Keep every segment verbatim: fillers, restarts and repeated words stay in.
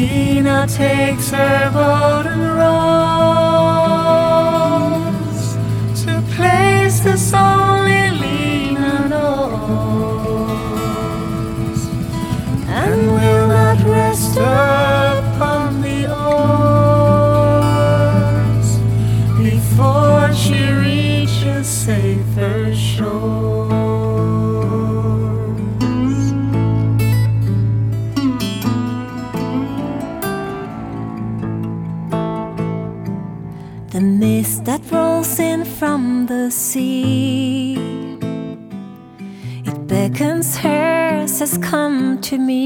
Lena takes her golden rose to places only Lena knows, and will not rest upon the oars before she reaches safer shores. The mist that rolls in from the sea, it beckons her, says, "Come to me.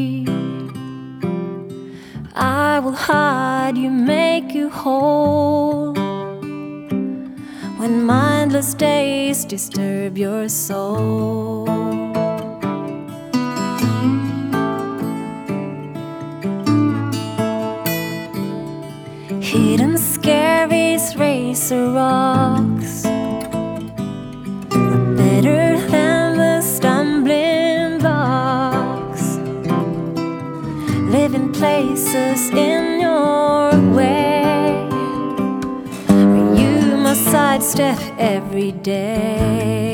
I will hide you, make you whole, when mindless days disturb your soul." Hidden scaries, razor rocks are better than the stumbling blocks. Live in places in your way where you must sidestep every day.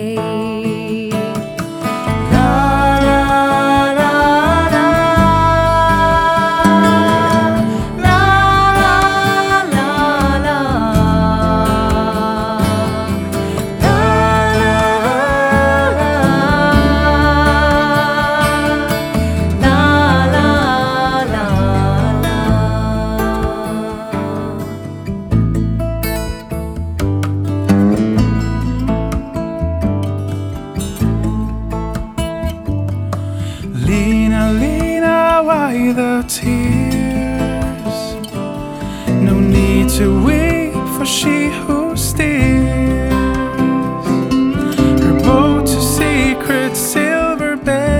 Lena, Lena, why the tears? No need to weep for she who steers her boat to secret silver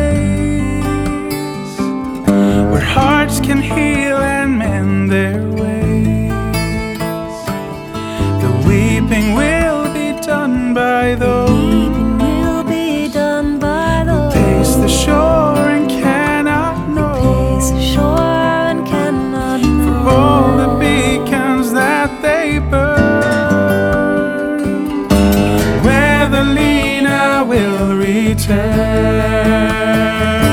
bays, where hearts can heal and mend their ways. The weeping will be done by those who pace the shore that they burn, where the Lena will return.